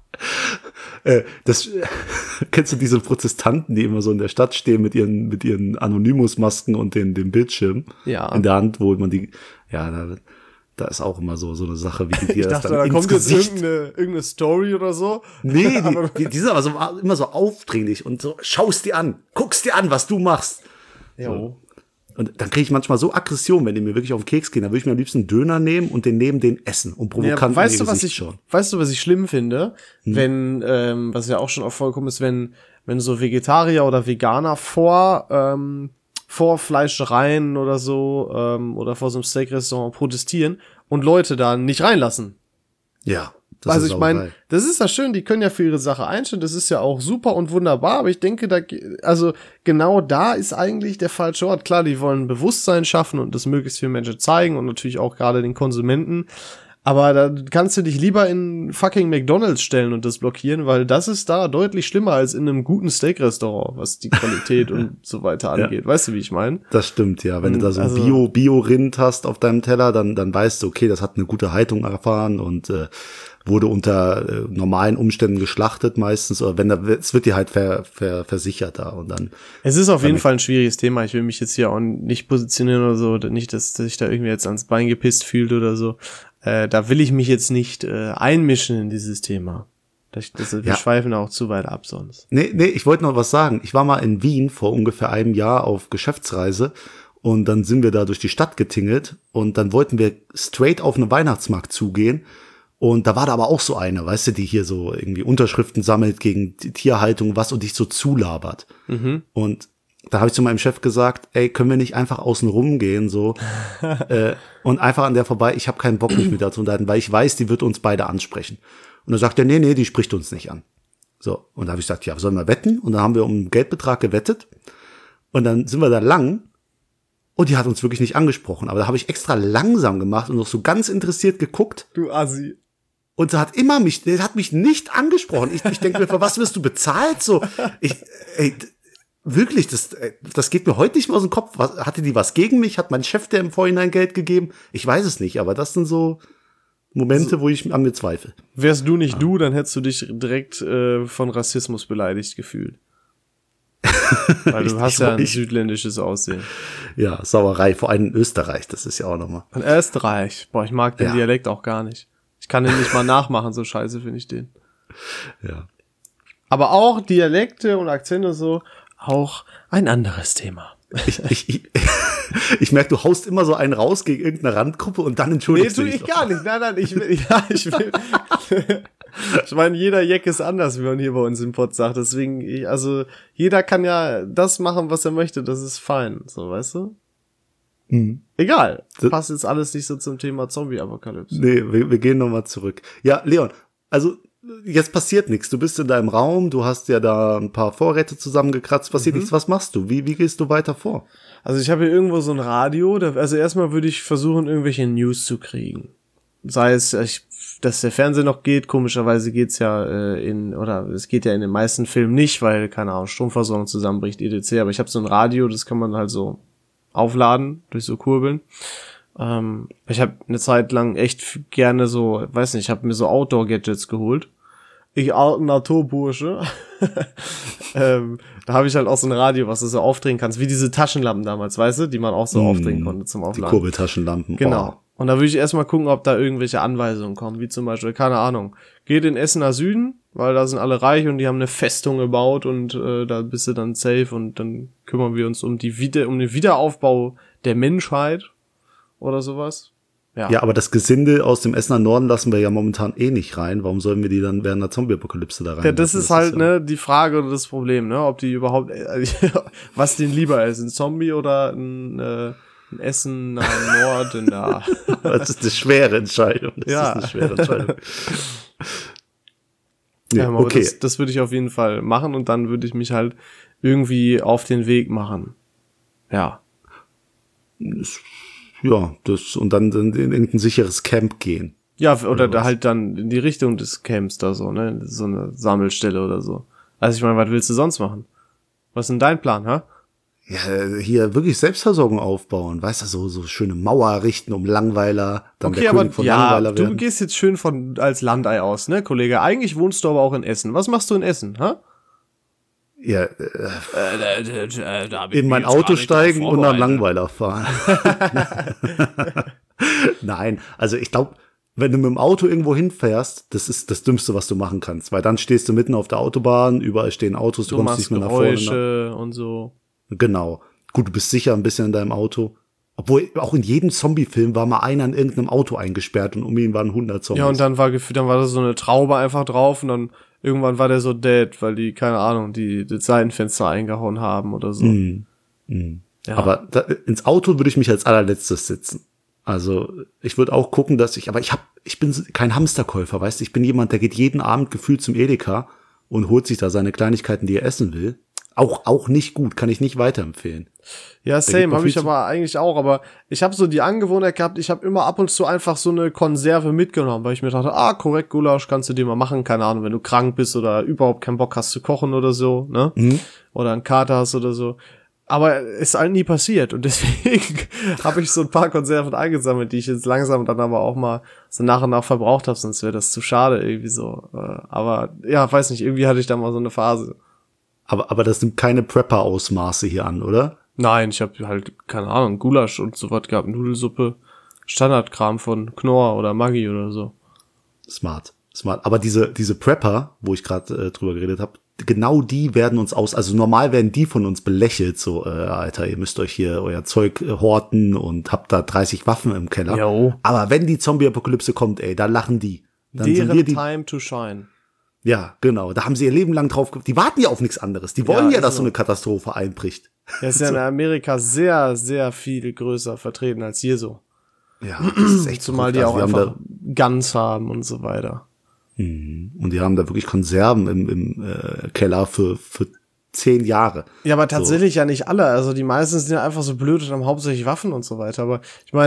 Äh, das, kennst du diese Protestanten, die immer so in der Stadt stehen mit ihren, mit ihren Anonymous-Masken und den, den Bildschirm Ja. in der Hand, wo man die, ja, da, da ist auch immer so, so eine Sache, wie die dir Ich das dachte, dann da ins kommt jetzt Gesicht. irgendeine, irgendeine Story oder so. Nee, die, die, die sind aber so, immer so aufdringlich und so, schaust dir an, guckst dir an, was du machst. Jo. Und dann kriege ich manchmal so Aggression, wenn die mir wirklich auf den Keks gehen. Da würde ich mir am liebsten einen Döner nehmen und den neben den essen und Ja, provokant weißt in du, ihr was Gesicht ich, schauen. weißt du, was ich schlimm finde? Wenn, ähm, was ja auch schon oft vorgekommen ist, wenn, wenn so Vegetarier oder Veganer vor, ähm, vor Fleischereien oder so, ähm, oder vor so einem Steak-Restaurant protestieren und Leute da nicht reinlassen. Ja, das Also ist ich Sauerei. meine, das ist ja schön, die können ja für ihre Sache einstellen, das ist ja auch super und wunderbar, aber ich denke, da, ge- also genau da ist eigentlich der falsche Ort. Klar, die wollen Bewusstsein schaffen und das möglichst vielen Menschen zeigen und natürlich auch gerade den Konsumenten, aber da kannst du dich lieber in fucking McDonald's stellen und das blockieren, weil das ist da deutlich schlimmer als in einem guten Steak-Restaurant, was die Qualität und so weiter angeht. Weißt du, wie ich meine? Das stimmt, ja. Wenn du da so Also- Bio, Bio-Rind hast auf deinem Teller, dann, dann weißt du, okay, das hat eine gute Haltung erfahren und äh, wurde unter äh, normalen Umständen geschlachtet meistens. Oder wenn da, es wird dir halt ver, ver, versichert da und dann. Es ist auf jeden Fall ein schwieriges Thema. Ich will mich jetzt hier auch nicht positionieren oder so. Nicht, dass, dass ich da irgendwie jetzt ans Bein gepisst fühlt oder so. Äh, da will ich mich jetzt nicht äh, einmischen in dieses Thema. Das, das, wir Ja. schweifen auch zu weit ab sonst. Nee, nee, ich wollte noch was sagen. Ich war mal in Wien vor ungefähr einem Jahr auf Geschäftsreise und dann sind wir da durch die Stadt getingelt und dann wollten wir straight auf einen Weihnachtsmarkt zugehen. Und da war da aber auch so eine, weißt du, die hier so irgendwie Unterschriften sammelt gegen die Tierhaltung, was und dich so zulabert. Und da habe ich zu meinem Chef gesagt, ey, können wir nicht einfach außen rumgehen so äh, und einfach an der vorbei, ich habe keinen Bock, mich mit der zu unterhalten, weil ich weiß, die wird uns beide ansprechen. Und dann sagt er, nee, nee, die spricht uns nicht an. So, und da habe ich gesagt, ja, sollen wir wetten? Und dann haben wir um einen Geldbetrag gewettet und dann sind wir da lang und die hat uns wirklich nicht angesprochen. Aber da habe ich extra langsam gemacht und noch so ganz interessiert geguckt. Du Assi. Und sie hat immer mich, der hat mich nicht angesprochen. Ich, ich denke mir, für was wirst du bezahlt? So, ich, ey, d- wirklich, das, ey, das geht mir heute nicht mehr aus dem Kopf. Was, hatte die was gegen mich? Hat mein Chef der im Vorhinein Geld gegeben? Ich weiß es nicht, aber das sind so Momente, wo ich an mir zweifle. Wärst du nicht du, dann hättest du dich direkt äh, von Rassismus beleidigt gefühlt. Weil du Ich- hast ich- ja ein ich- südländisches Aussehen. Ja, Sauerei, vor allem in Österreich, das ist ja auch nochmal. In Österreich. Boah, ich mag den Ja. Dialekt auch gar nicht. Ich kann den nicht mal nachmachen, so scheiße finde ich den. Ja. Aber auch Dialekte und Akzente so, auch ein anderes Thema. Ich, ich, ich, Ich merke, du haust immer so einen raus gegen irgendeine Randgruppe und dann Nee, entschuldigst tu du dich. ich gar nicht. Nein, nein, ich will, ja, ich will. Ich meine, jeder Jack ist anders, wie man hier bei uns im Pod sagt. Deswegen, ich, also, jeder kann ja das machen, was er möchte. Das ist fein. So, weißt du? Mhm. Egal. Das- Passt jetzt alles nicht so zum Thema Zombie-Apokalypse. Nee, wir, wir gehen nochmal zurück. Ja, Leon, also jetzt passiert nichts. Du bist in deinem Raum, du hast ja da ein paar Vorräte zusammengekratzt, passiert nichts. Was machst du? Wie, wie gehst du weiter vor? Also ich habe hier irgendwo so ein Radio. Da, also erstmal würde ich versuchen, irgendwelche News zu kriegen. Sei es, ich, dass der Fernseher noch geht. Komischerweise geht's ja äh, in, oder es geht ja in den meisten Filmen nicht, weil, keine Ahnung, Stromversorgung zusammenbricht, et cetera. Aber ich habe so ein Radio, das kann man halt so aufladen durch so Kurbeln. Ähm, ich habe eine Zeit lang echt f- gerne so, weiß nicht, ich habe mir so Outdoor-Gadgets geholt. Ich alten Naturbursche. ähm, da habe ich halt auch so ein Radio, was du so aufdrehen kannst, wie diese Taschenlampen damals, weißt du, die man auch so Mm, aufdrehen konnte zum Die Aufladen. Kurbeltaschenlampen. Genau. Und da würde ich erstmal gucken, ob da irgendwelche Anweisungen kommen, wie zum Beispiel, keine Ahnung, geht in Essener Süden, weil da sind alle reich und die haben eine Festung gebaut und äh, da bist du dann safe und dann kümmern wir uns um die Wieder um den Wiederaufbau der Menschheit oder sowas. Ja. Ja, aber das Gesinde aus dem Essener Norden lassen wir ja momentan eh nicht rein. Warum sollen wir die dann während der Zombie-Apokalypse da rein? Ja, das ist halt, ja, ne, die Frage oder das Problem, ne, ob die überhaupt, äh, was denen lieber ist, ein Zombie oder ein, äh, ein Essen nach Nord in der, Das ist eine schwere Entscheidung. Das Ja. ist eine schwere Entscheidung. Nee, ähm, aber okay. das, das würde ich auf jeden Fall machen und dann würde ich mich halt irgendwie auf den Weg machen. Ja. Ja, das, und dann in, in irgendein sicheres Camp gehen. Ja, oder Oder da was? halt dann in die Richtung des Camps da so, ne, so eine Sammelstelle oder so. Also ich meine, was willst du sonst machen? Was ist denn dein Plan, hä? Ja, hier wirklich Selbstversorgung aufbauen. Weißt du, so, so schöne Mauer errichten um Langweiler, dann Okay, der aber König von ja, Langweiler du werden. gehst jetzt schön von als Landei aus, ne, Kollege? Eigentlich wohnst du aber auch in Essen. Was machst du in Essen, hä? Ja, äh, Äh, äh, äh, da in mein Auto steigen und nach Langweiler fahren. Nein, also ich glaube, wenn du mit dem Auto irgendwo hinfährst, das ist das Dümmste, was du machen kannst. Weil dann stehst du mitten auf der Autobahn, überall stehen Autos, du, Du kommst machst nicht mehr nach vorne. Geräusche und so. Genau. Gut, du bist sicher ein bisschen in deinem Auto. Obwohl, auch in jedem Zombie-Film war mal einer in irgendeinem Auto eingesperrt und um ihn waren hundert Zombies. Ja, und dann war gefühlt, dann war da so eine Traube einfach drauf und dann irgendwann war der so dead, weil die, keine Ahnung, die das Seitenfenster eingehauen haben oder so. Mhm. Mhm. Ja. Aber da, ins Auto würde ich mich als allerletztes sitzen. Also ich würde auch gucken, dass ich, aber ich hab, ich bin kein Hamsterkäufer, weißt du, ich bin jemand, der geht jeden Abend gefühlt zum Edeka und holt sich da seine Kleinigkeiten, die er essen will. Auch auch nicht gut, kann ich nicht weiterempfehlen. Ja, gibt same, noch habe ich viel zu- aber eigentlich auch, aber ich habe so die Angewohnheit gehabt, ich habe immer ab und zu einfach so eine Konserve mitgenommen, weil ich mir dachte, ah, korrekt, Gulasch kannst du dir mal machen, keine Ahnung, wenn du krank bist oder überhaupt keinen Bock hast zu kochen oder so, ne? Mhm. Oder einen Kater hast oder so. Aber ist halt nie passiert und deswegen habe ich so ein paar Konserven eingesammelt, die ich jetzt langsam dann aber auch mal so nach und nach verbraucht habe, sonst wäre das zu schade irgendwie so. Äh, Aber ja, weiß nicht, irgendwie hatte ich da mal so eine Phase. Aber, aber das nimmt keine Prepper-Ausmaße hier an, oder? Nein, ich habe halt, keine Ahnung, Gulasch und so was gehabt, Nudelsuppe, Standardkram von Knorr oder Maggi oder so. Smart, smart. Aber diese diese Prepper, wo ich gerade äh, drüber geredet habe, genau die werden uns aus, also normal werden die von uns belächelt, so, äh, Alter, ihr müsst euch hier euer Zeug äh, horten und habt da dreißig Waffen im Keller. Jo. Aber wenn die Zombie-Apokalypse kommt, ey, da lachen die. Dann sind wir Deren die. Time to shine. Ja, genau. Da haben sie ihr Leben lang drauf. ge- Die warten ja auf nichts anderes. Die wollen Ja, ja, dass ist so so. eine Katastrophe einbricht. Der ist ja in Amerika sehr, sehr viel größer vertreten als hier so. Ja, das ist echt Zumal die verrückt. auch Also wir einfach Guns haben und so weiter. Und die haben da wirklich Konserven im, im äh, Keller für, für zehn Jahre. Ja, aber tatsächlich ja nicht alle. Also die meisten sind ja einfach so blöd und haben hauptsächlich Waffen und so weiter. Aber ich meine,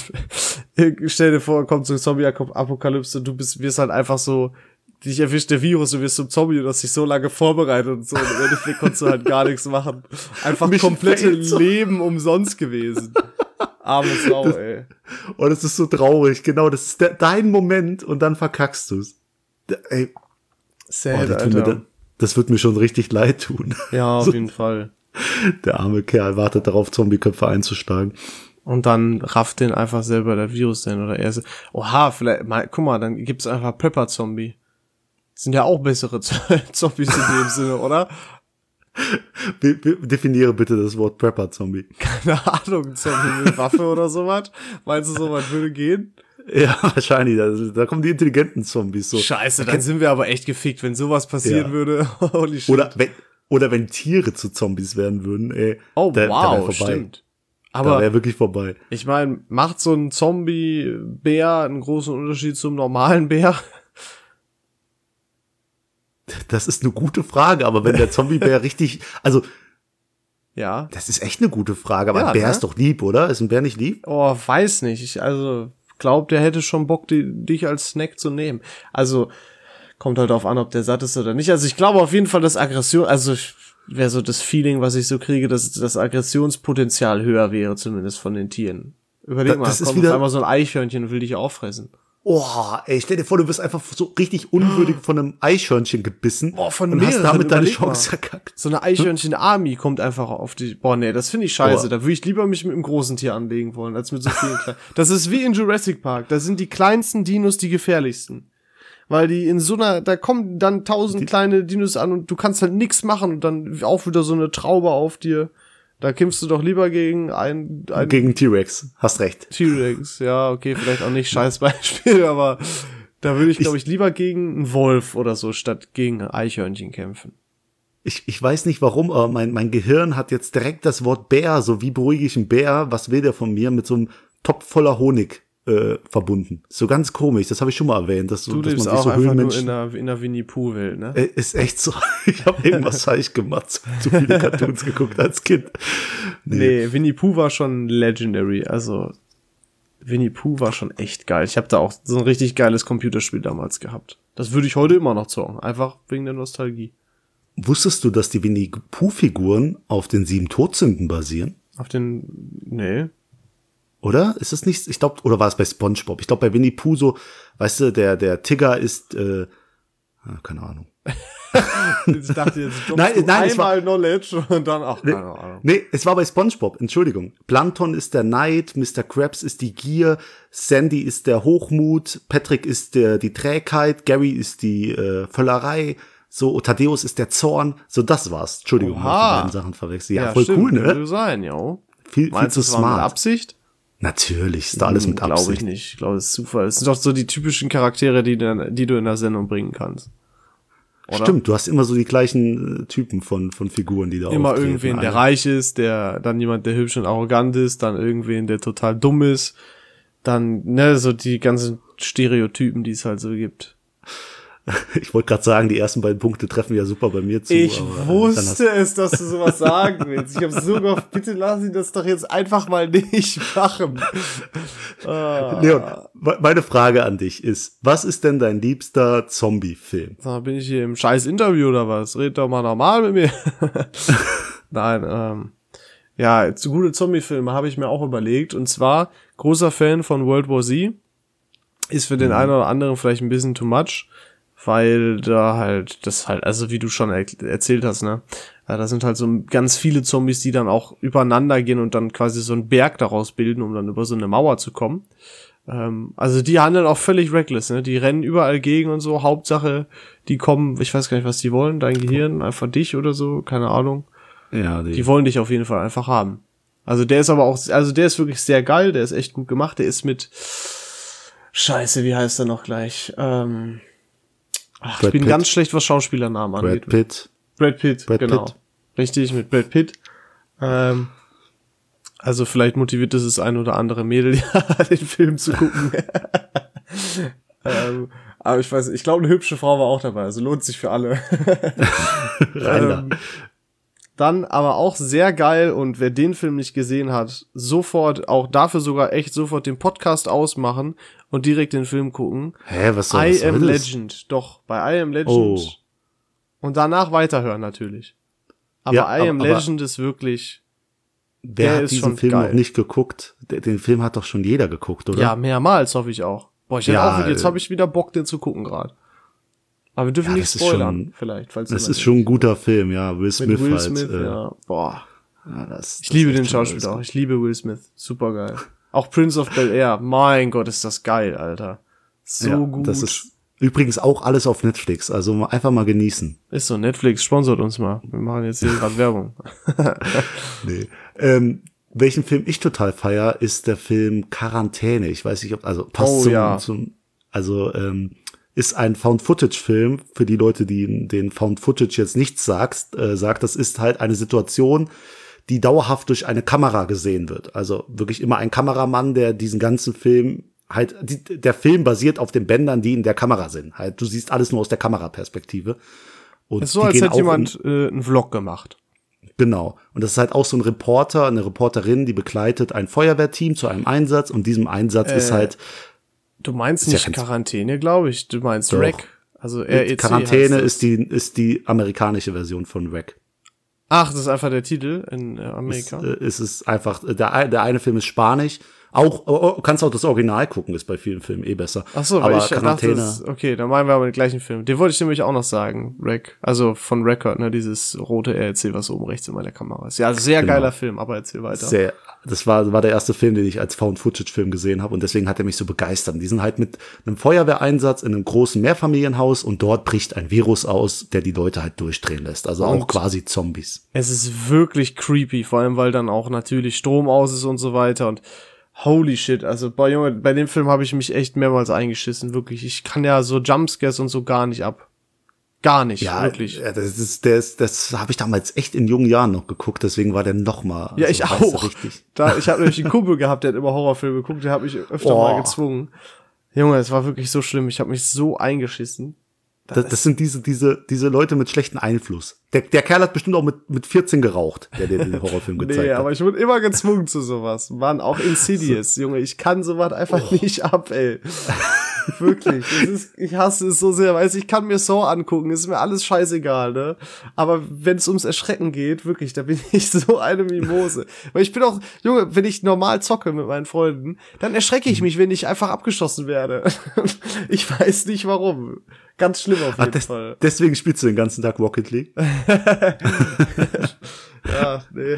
stell dir vor, kommt so ein Zombie-Apokalypse, du bist, wirst halt einfach so, dich erwischt der Virus, du wirst zum Zombie und hast dich so lange vorbereitet und so. Und im Endeffekt konntest du halt gar nichts machen. Einfach Mission komplette failed so. Leben umsonst gewesen. Arme Sau, ey. Und es ist so traurig. Genau, das ist de dein Moment und dann verkackst du's. D- Ey, oh, Sad, das, tut mir, Alter. da- das wird mir schon richtig leid tun. Ja, auf jeden Fall. Der arme Kerl wartet darauf, Zombieköpfe einzuschlagen. Und dann rafft den einfach selber der Virus denn oder er so, oha, vielleicht, mal, guck mal, dann gibt's einfach Prepper-Zombie. Sind ja auch bessere Z- Zombies in dem Sinne, oder? Be- be- definiere bitte das Wort Prepper-Zombie. Keine Ahnung, Zombie mit Waffe oder sowas. Meinst du, sowas würde gehen? Ja, wahrscheinlich. Da, da kommen die intelligenten Zombies so. Scheiße, dann sind wir aber echt gefickt, wenn sowas passieren Ja. würde. Holy shit. Oder wenn, oder wenn Tiere zu Zombies werden würden, ey. oh, da, da wär wow, vorbei. stimmt. Da Aber wäre wirklich vorbei. ich meine, macht so ein Zombie-Bär einen großen Unterschied zum normalen Bär? Das ist eine gute Frage, aber wenn der Zombiebär richtig, also, Ja. das ist echt eine gute Frage, aber Ja, ein Bär ne? ist doch lieb, oder? Ist ein Bär nicht lieb? Oh, weiß nicht. Ich, also, glaub, der hätte schon Bock, die, dich als Snack zu nehmen. Also, kommt halt darauf an, ob der satt ist oder nicht. Also, ich glaube auf jeden Fall, dass Aggression, also, wäre so das Feeling, was ich so kriege, dass das Aggressionspotenzial höher wäre, zumindest von den Tieren. Überleg Da- mal, das ist kommt wieder- auf einmal so ein Eichhörnchen und will dich auffressen. Oh, ey, stell dir vor, du wirst einfach so richtig unwürdig von einem Eichhörnchen gebissen. Boah, von und hast mehreren, damit deine überleg Chance mal. verkackt. So eine Eichhörnchen-Army kommt einfach auf die, boah, nee, das finde ich scheiße. Boah. Da würde ich lieber mich mit einem großen Tier anlegen wollen, als mit so vielen kleinen. Das ist wie in Jurassic Park. Da sind die kleinsten Dinos die gefährlichsten. Weil die in so einer, da kommen dann tausend kleine Dinos an und du kannst halt nichts machen und dann auch wieder so eine Traube auf dir. Da kämpfst du doch lieber gegen ein, ein Gegen T-Rex. Hast recht. T-Rex. Ja, okay, vielleicht auch nicht scheiß Beispiel, aber da würde ich, glaube ich, lieber gegen einen Wolf oder so, statt gegen ein Eichhörnchen kämpfen. Ich, ich weiß nicht warum, aber mein, mein Gehirn hat jetzt direkt das Wort Bär, so wie beruhige ich einen Bär, was will der von mir, mit so einem Topf voller Honig äh, verbunden. So ganz komisch, das habe ich schon mal erwähnt, dass, so, Du dass man lebst sich auch so einfach nur in Höhlenmenschen... der, in der Winnie-Pooh-Welt, ne? Äh, Ist echt so. Ich habe irgendwas falsch gemacht, zu, zu viele Cartoons geguckt als Kind. Nee, Winnie-Pooh war schon legendary, also Winnie-Pooh war schon echt geil. Ich habe da auch so ein richtig geiles Computerspiel damals gehabt. Das würde ich heute immer noch zocken, einfach wegen der Nostalgie. Wusstest du, dass die Winnie-Pooh-Figuren auf den sieben Todsünden basieren? Auf den, nee. Oder? Ist es nicht? Ich glaube, oder war es bei SpongeBob? Ich glaube, bei Winnie Pooh so, weißt du, der, der Tigger ist, äh, ah, keine Ahnung. Ich dachte jetzt, du Nein, nein, es einmal Knowledge und dann, ach, keine Ahnung. Nee, es war bei SpongeBob, Entschuldigung. Plankton ist der Neid, Mister Krabs ist die Gier, Sandy ist der Hochmut, Patrick ist der, die Trägheit, Gary ist die äh, Völlerei, so, Thaddeus ist der Zorn. So, das war's. Entschuldigung, ich Oha. die beiden Sachen verwechselt. Ja, Ja, voll stimmt, cool, ne? Würde sein, ja. Viel, viel Meinst zu du, das war mit smart. Absicht? Natürlich, ist da alles mit Glaube Absicht. ich nicht. Ich glaube, es ist Zufall. Es sind doch so die typischen Charaktere, die, du- die du in der Sendung bringen kannst. Oder? Stimmt, du hast immer so die gleichen äh, Typen von, von Figuren, die da Immer auftreten. irgendwen, der Einer- reich ist, der, dann jemand, der hübsch und arrogant ist, dann irgendwen, der total dumm ist, dann, ne, so die ganzen Stereotypen, die es halt so gibt. Ich wollte gerade sagen, die ersten beiden Punkte treffen ja super bei mir zu. Ich aber, äh, dann wusste es, dass du sowas sagen willst. Ich habe so gehofft, bitte lass ihn das doch jetzt einfach mal nicht machen. Ah. Leon, me- meine Frage an dich ist, was ist denn dein liebster Zombie-Film? Sag mal, bin ich hier im scheiß Interview oder was? Red doch mal normal mit mir. Nein, ähm, ja, zu gute Zombie-Filme habe ich mir auch überlegt. Und zwar, großer Fan von World War Z. Ist für den einen oder anderen vielleicht ein bisschen too much, weil da halt, das halt, also wie du schon er erzählt hast, ne, ja, da sind halt so ganz viele Zombies, die dann auch übereinander gehen und dann quasi so einen Berg daraus bilden, um dann über so eine Mauer zu kommen. Ähm, also die handeln auch völlig reckless, ne, die rennen überall gegen und so, Hauptsache, die kommen, ich weiß gar nicht, was die wollen, dein Gehirn, einfach dich oder so, keine Ahnung. Ja, Die wollen dich auf jeden Fall einfach haben. Also der ist aber auch, also der ist wirklich sehr geil, der ist echt gut gemacht, der ist mit, Scheiße, wie heißt er noch gleich? Ähm, ach, ich Brad bin Pitt. ganz schlecht, was Schauspielernamen Brad angeht. Pitt. Brad Pitt, Brad genau. Pitt. Richtig, mit Brad Pitt. Ähm, also vielleicht motiviert es das ein oder andere Mädel, ja, den Film zu gucken. ähm, aber ich weiß, ich glaube, eine hübsche Frau war auch dabei, also lohnt sich für alle. Reiner. ähm, Dann aber auch sehr geil, und wer den Film nicht gesehen hat, sofort, auch dafür sogar echt sofort den Podcast ausmachen und direkt den Film gucken. Hä, was soll, was I Am soll das? Legend, doch, bei I Am Legend. Oh. Und danach weiterhören natürlich. Aber Ja, I Am aber- Legend ist wirklich, Wer der hat ist diesen schon Film geil. noch nicht geguckt? Der, den Film hat doch schon jeder geguckt, oder? ja, mehrmals hoffe ich auch. Boah, ich hätte Ja, auch, jetzt äh, habe ich wieder Bock, den zu gucken gerade. Aber wir dürfen Ja, nicht das ist spoilern, schon- vielleicht, falls Das jemand ist schon ein guter Film, ja. Will mit Smith Will halt. Smith, äh, ja. Boah. ja, das, Ich das liebe ist den echt schon Schauspieler auch. alles Ich liebe Will Smith. Super geil. Auch Prince of Bel-Air. Mein Gott, ist das geil, Alter. So ja, gut. Das ist Übrigens auch alles auf Netflix, also einfach mal genießen. Ist so, Netflix sponsort uns mal. Wir machen jetzt hier gerade Werbung. Nee. Ähm, welchen Film ich total feier, ist der Film Quarantäne. Ich weiß nicht, ob, also passt Oh, zum, ja. zum, also ähm, ist ein Found-Footage-Film, für die Leute, die den Found-Footage jetzt nichts sagt, äh, sagt, das ist halt eine Situation, die dauerhaft durch eine Kamera gesehen wird. Also wirklich immer ein Kameramann, der diesen ganzen Film halt, die, der Film basiert auf den Bändern, die in der Kamera sind. Halt, du siehst alles nur aus der Kameraperspektive. Und Ist so, die als gehen hätte auch jemand äh, einen Vlog gemacht. Genau. Und das ist halt auch so ein Reporter, eine Reporterin, die begleitet ein Feuerwehrteam zu einem Einsatz und diesem Einsatz Äh, ist halt Du meinst Ist ja nicht kein- Quarantäne, glaube ich. Du meinst Doch. R E C. Also R E C. Quarantäne heißt das. ist die ist die amerikanische Version von R E C. Ach, das ist einfach der Titel in äh, Es, Amerika. äh, es ist einfach der ein- der eine Film ist Spanisch. Auch oh, oh, kannst auch das Original gucken, ist bei vielen Filmen eh besser. Ach so, weil aber ich dachte, Quarantäne. das, okay, dann meinen wir aber den gleichen Film. Den wollte ich nämlich auch noch sagen, R E C. Also von Record, ne, dieses rote R E C, was oben rechts in meiner Kamera ist. Ja, sehr Genau. geiler Film, aber erzähl weiter. Sehr, das war, war der erste Film, den ich als Found-Footage-Film gesehen habe und deswegen hat er mich so begeistert. Die sind halt mit einem Feuerwehreinsatz in einem großen Mehrfamilienhaus und dort bricht ein Virus aus, der die Leute halt durchdrehen lässt. Also auch Und- quasi Zombies. Es ist wirklich creepy, vor allem weil dann auch natürlich Strom aus ist und so weiter und holy shit, also bei Junge, bei dem Film habe ich mich echt mehrmals eingeschissen, wirklich. Ich kann ja so Jumpscares und so gar nicht ab. Gar nicht, Ja, wirklich. ja, das ist, der ist, das habe ich damals echt in jungen Jahren noch geguckt, deswegen war der noch mal. Ja, also, ich weißt du, auch. Richtig. Da, ich habe nämlich einen Kumpel gehabt, der hat immer Horrorfilme geguckt, der hat mich öfter Oh. mal gezwungen. Junge, es war wirklich so schlimm, ich habe mich so eingeschissen. Das, das sind diese, diese, diese Leute mit schlechtem Einfluss. Der, der Kerl hat bestimmt auch mit, mit vierzehn geraucht, der dir den Horrorfilm gezeigt Nee, hat. aber ich wurde immer gezwungen zu sowas. Mann, auch Insidious, Junge, ich kann sowas einfach Oh. nicht ab, ey. Wirklich, es ist, ich hasse es so sehr, weißt du, ich kann mir Saw angucken, ist mir alles scheißegal, ne? Aber wenn es ums Erschrecken geht, wirklich, da bin ich so eine Mimose. Weil ich bin auch, Junge, wenn ich normal zocke mit meinen Freunden, dann erschrecke ich mich, wenn ich einfach abgeschossen werde. Ich weiß nicht warum. Ganz schlimm auf Ah, jeden des, Fall. deswegen spielst du den ganzen Tag Rocket League Ja, nee.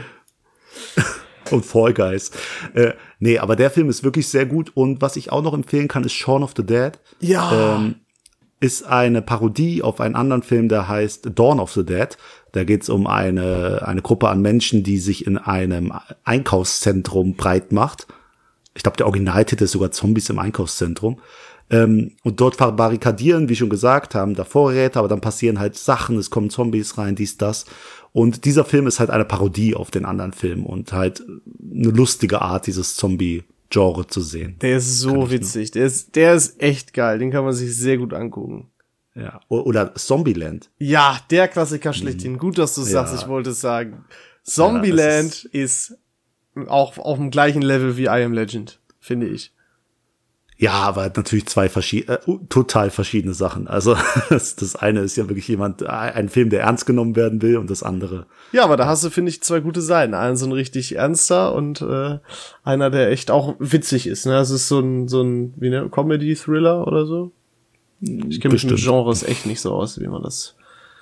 und Fall Guys. Äh, nee, aber der Film ist wirklich sehr gut und was ich auch noch empfehlen kann, ist Shaun of the Dead. Ja. Ähm, ist eine Parodie auf einen anderen Film, der heißt Dawn of the Dead. Da geht es um eine, eine Gruppe an Menschen, die sich in einem Einkaufszentrum breit macht. Ich glaube, der Originaltitel ist sogar Zombies im Einkaufszentrum. Ähm, und dort verbarrikadieren, wie schon gesagt, haben da Vorräte, aber dann passieren halt Sachen, es kommen Zombies rein, dies, das. Und dieser Film ist halt eine Parodie auf den anderen Film und halt eine lustige Art, dieses Zombie-Genre zu sehen. Der ist so witzig. Der ist, der ist echt geil. Den kann man sich sehr gut angucken. Ja. O- Oder Zombieland. Ja, der Klassiker schlechthin. Gut, dass du es Ja. sagst. Ich wollte es sagen. Zombieland Ja, ist auch auf dem gleichen Level wie I Am Legend, finde ich. Ja, aber natürlich zwei verschiedene, äh, total verschiedene Sachen. Also das, das eine ist ja wirklich jemand, äh, ein Film, der ernst genommen werden will, und das andere. Ja, aber da hast du, finde ich, zwei gute Seiten. Einen so ein richtig ernster und äh, einer, der echt auch witzig ist. Ne? Das ist so ein, so ein, wie ne, Comedy-Thriller oder so. Ich kenne mich mit Bestimmt. Genres echt nicht so aus, wie man das.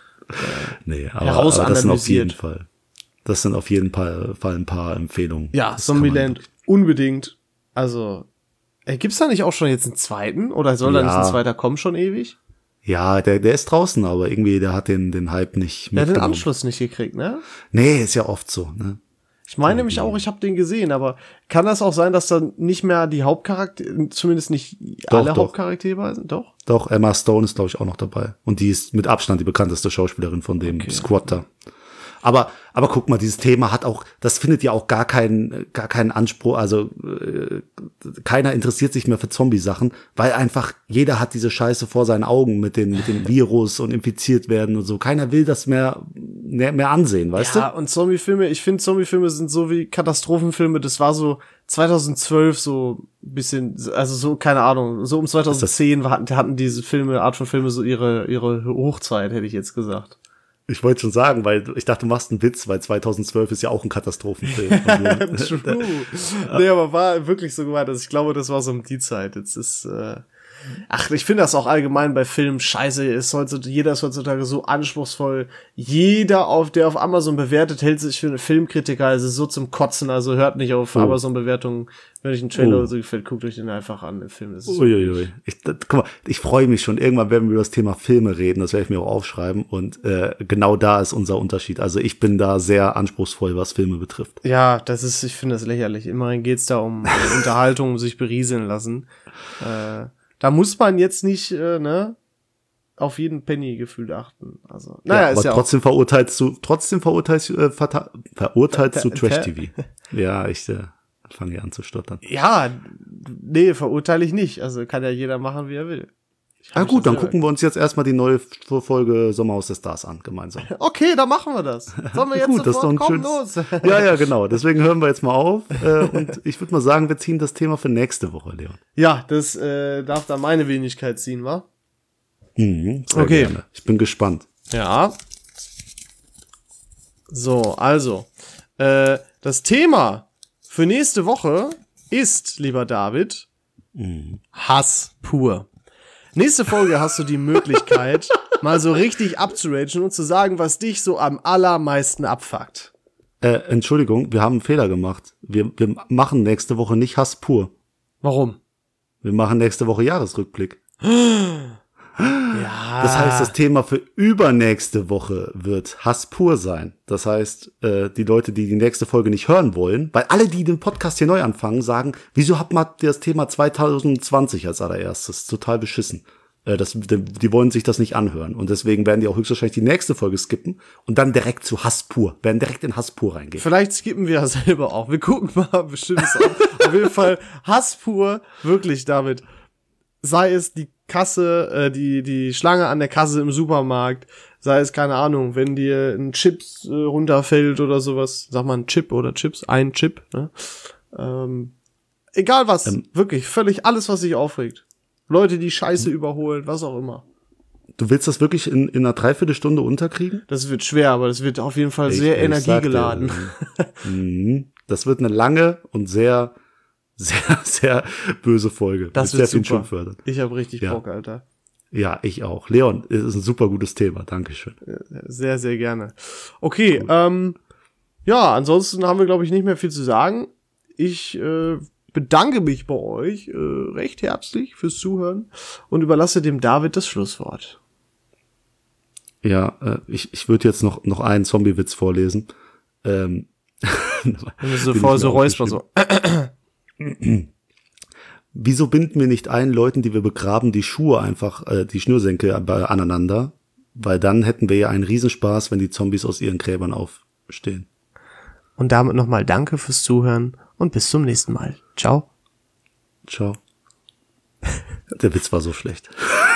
Nee, aber, Heraus aber das sind auf analysiert. jeden Fall, das sind auf jeden Fall, Fall ein paar Empfehlungen. Ja, Das kann man Zombieland unbedingt. Also, äh, gibt's da nicht auch schon jetzt einen zweiten? Oder soll da Ja. nicht ein zweiter kommen schon ewig? Ja, der, der ist draußen, aber irgendwie, der hat den, den Hype nicht Der hat den mitgenommen. Anschluss nicht gekriegt, ne? Nee, ist ja oft so, ne? Ich meine nämlich auch, ich habe den gesehen, aber kann das auch sein, dass dann nicht mehr die Hauptcharaktere, zumindest nicht Doch, alle doch. Hauptcharaktere sind? Doch? Doch, Emma Stone ist, glaube ich, auch noch dabei. Und die ist mit Abstand die bekannteste Schauspielerin von dem Okay. Squad da. Aber, aber guck mal, dieses Thema hat auch, das findet ja auch gar keinen, gar keinen Anspruch, also äh, keiner interessiert sich mehr für Zombie-Sachen, weil einfach jeder hat diese Scheiße vor seinen Augen mit dem, mit dem Virus und infiziert werden und so. Keiner will das mehr, mehr, mehr ansehen, weißt Ja, und Zombiefilme, ich finde Zombiefilme sind so wie Katastrophenfilme, das war so zweitausendzwölf so ein bisschen, also so, keine Ahnung, so um zweitausendzehn hatten, hatten diese Filme, Art von Filme so ihre, ihre Hochzeit, hätte ich jetzt gesagt. du? Ich wollte schon sagen, weil ich dachte, du machst einen Witz, weil zweitausendzwölf ist ja auch ein Katastrophenfilm. Also, True. Nee, aber war wirklich so gemeint, also ich glaube, das war so um die Zeit. Jetzt ist, äh, Ach, ich finde das auch allgemein bei Filmen scheiße. Ist heutzutage, jeder ist heutzutage so anspruchsvoll. Jeder, auf der auf Amazon bewertet, hält sich für einen Filmkritiker. Also so zum Kotzen. Also hört nicht auf oh. Amazon-Bewertungen. Wenn euch ein Trailer oh. oder so gefällt, guckt euch den einfach an. Der Film ist Uiuiui. Ich, das, guck mal, ich freue mich schon. Irgendwann werden wir über das Thema Filme reden. Das werde ich mir auch aufschreiben. Und äh, genau da ist unser Unterschied. Also ich bin da sehr anspruchsvoll, was Filme betrifft. Ja, das ist, ich finde das lächerlich. Immerhin geht's da um Unterhaltung, um sich berieseln lassen. Äh, Da muss man jetzt nicht, äh, ne, auf jeden Penny gefühlt achten. Also, naja, ja, ist aber ja trotzdem verurteilst du, trotzdem verurteilst, äh, verta- verurteilst du Trash-T V. Ja, ich äh, fange hier an zu stottern. Ja, nee, verurteile ich nicht. Also kann ja jeder machen, wie er will. Ah gut, dann gucken wir uns jetzt erstmal die neue Folge Sommerhaus der Stars an, gemeinsam. Okay, dann machen wir das. Sollen wir jetzt gut, das ist doch ein komm, schönes, los. Ja, ja, genau. Deswegen hören wir jetzt mal auf. Äh, und ich würde mal sagen, wir ziehen das Thema für nächste Woche, Leon. Ja, das äh, darf da meine Wenigkeit ziehen, wa? Mhm, sehr okay. Gerne. Ich bin gespannt. Ja. So, also. Äh, das Thema für nächste Woche ist, lieber David, mhm. Hass pur. Nächste Folge hast du die Möglichkeit, mal so richtig abzuragen und zu sagen, was dich so am allermeisten abfuckt. Äh, Entschuldigung, wir haben einen Fehler gemacht. Wir, wir machen nächste Woche nicht Hass pur. Warum? Wir machen nächste Woche Jahresrückblick. Ja. Das heißt, das Thema für übernächste Woche wird Hass pur sein. Das heißt, äh, die Leute, die die nächste Folge nicht hören wollen, weil alle, die den Podcast hier neu anfangen, sagen, wieso habt man das Thema zwanzig zwanzig als allererstes? Total beschissen. Äh, das, die, die wollen sich das nicht anhören. Und deswegen werden die auch höchstwahrscheinlich die nächste Folge skippen und dann direkt zu Hass pur, werden direkt in Hass pur reingehen. Vielleicht skippen wir ja selber auch. Wir gucken mal, bestimmt ist auch. Auf jeden Fall Hass pur, wirklich, David. Sei es die Kasse, äh, die die Schlange an der Kasse im Supermarkt, sei es, keine Ahnung, wenn dir ein Chips äh, runterfällt oder sowas, sag mal ein Chip oder Chips, ein Chip, ne? Ähm, egal was, ähm, wirklich, völlig alles, was sich aufregt. Leute, die Scheiße überholen, was auch immer. Du willst das wirklich in, in einer Dreiviertelstunde unterkriegen? Das wird schwer, aber das wird auf jeden Fall ich, sehr ich energiegeladen. Dir, das wird eine lange und sehr Sehr, sehr böse Folge. Das wird wird sehr super. viel Schimpfwörtern. Ich habe richtig ja. Bock, Alter. Ja, ich auch. Leon, ist ein super gutes Thema. Dankeschön. Sehr, sehr gerne. Okay, Gut. ähm, ja, ansonsten haben wir, glaube ich, nicht mehr viel zu sagen. Ich äh, bedanke mich bei euch äh, recht herzlich fürs Zuhören und überlasse dem David das Schlusswort. Ja, äh, ich, ich würde jetzt noch, noch einen Zombie-Witz vorlesen. Ähm, so voll so räusper so. Wieso binden wir nicht allen Leuten, die wir begraben, die Schuhe einfach, äh, die Schnürsenkel aneinander? Weil dann hätten wir ja einen Riesenspaß, wenn die Zombies aus ihren Gräbern aufstehen. Und damit nochmal danke fürs Zuhören und bis zum nächsten Mal. Ciao. Ciao. Der Witz war so schlecht.